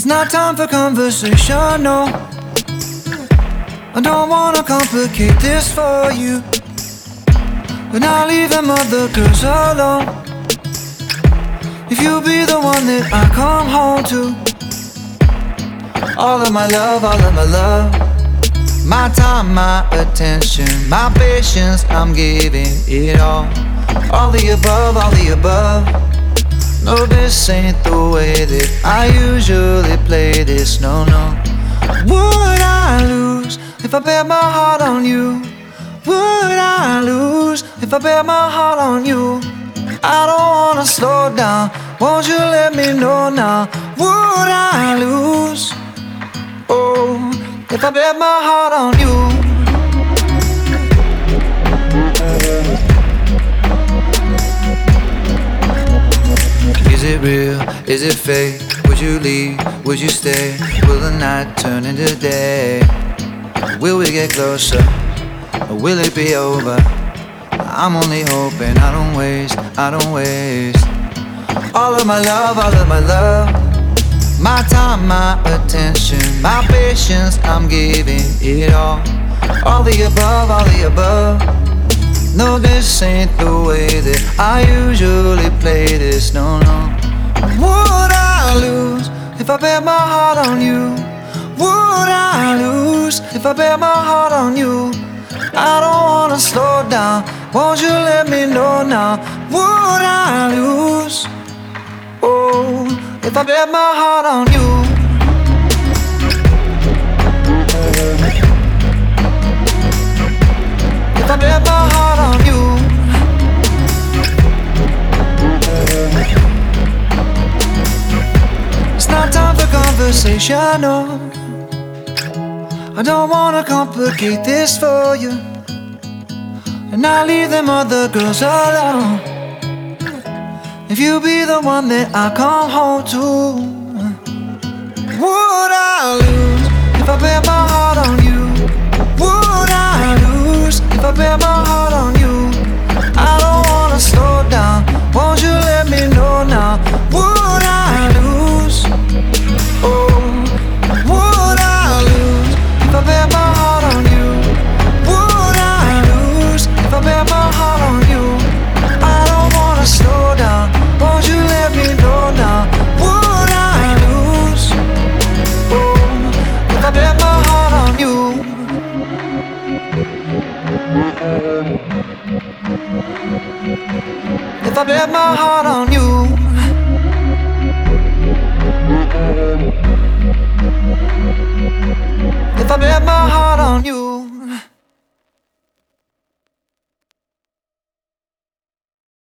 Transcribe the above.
It's not time for conversation, no. I don't wanna complicate this for you, but now leave them other girls alone. If you'll be the one that I come home to, all of my love, all of my love, my time, my attention, my patience, I'm giving it all. All the above, all the above. No, this ain't the way that I usually play this, no, no. Would I lose if I bet my heart on you? Would I lose if I bet my heart on you? I don't wanna slow down, won't you let me know now? Would I lose, oh, if I bet my heart on you? Is it real? Is it fake? Would you leave? Would you stay? Will the night turn into day? Will we get closer? Or will it be over? I'm only hoping I don't waste all of my love, all of my love, my time, my attention, my patience, I'm giving it all. All the above, all the above. No, this ain't the way that I usually play this, no, no. Would I lose if I bet my heart on you? Would I lose if I bet my heart on you? I don't wanna slow down, won't you let me know now? Would I lose, oh, if I bet my heart on you? If I bet my heart on you. It's not time for conversation, no. I don't wanna complicate this for you, and I leave them other girls alone. If you be the one that I come home to, would I lose if I bet my heart on you? Would I lose if I bet my heart on you? I don't wanna slow down, won't you let me know now? Would I lose, oh, would I lose if I bet my heart on you? Would I lose if I bet my heart on you? I don't wanna slow down, won't you let me know now? Would I lose, oh, if I bet my heart on you? If I bet my heart on you. If I bet my heart on you.